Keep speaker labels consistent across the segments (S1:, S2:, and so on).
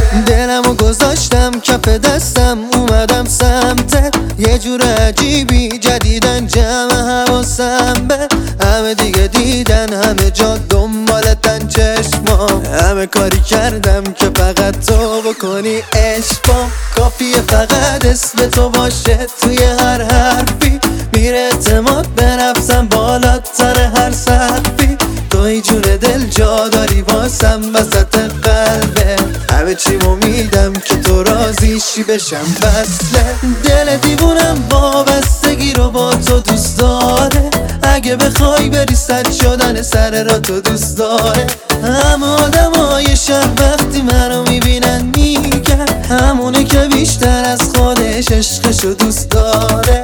S1: دلمو گذاشتم کف دستم، اومدم سمت یه جور عجیبی جدیدن، جمع حواسم به همه دیگه دیدن، همه جا دنبالتن چشمام، همه کاری کردم که فقط تو بکنی عشقم. کافیه فقط اسم تو باشه توی هر حرفی، میره اعتماد به نفسم بالاتر هر سقفی. تو یه جور دل جا داری واسم وسط قلبه، همه چیمو میدم که تو راضی شی بشم وصله. دل دیوونم وابستگی رو با تو دوست داره، اگه بخوای بری سد شدن سر را تو دوست داره. همه آدمای شهر وقتی منو میبینن میگن همونه که بیشتر از خودش عشقشو دوست داره.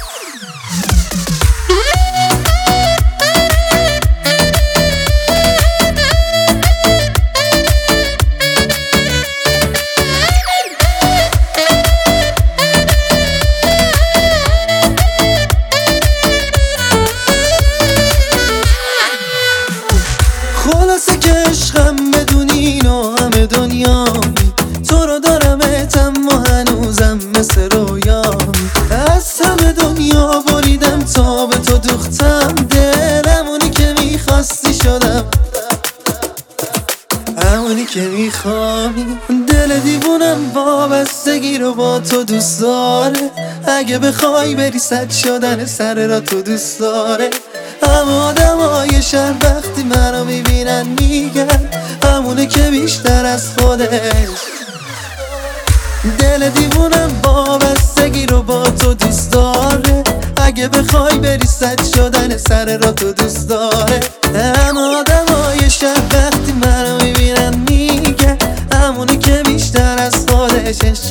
S1: خلاصه که عشقم بدون اینو همه دنیامی، تو رو دارمتم و هنوزم مثل رویامی. از همه دنیا بریدم تا به تو دوختم، دلمونی که میخواستی شدم، همونی که میخوای. دل دیوونم وابستگی رو با تو دوست داره، اگه بخوای بری سد شدن سر را تو دوست داره. همه آدمای شهر وقتی منو میبینن میگن همونه که بیشتر از خودش. دل دیوونم وابستگی رو با تو دوست داره، اگه بخوای بری سد شدن سر را تو دوست داره. همه آدمای شهر وقتی منو میبینن میگن همونه که بیشتر از خودش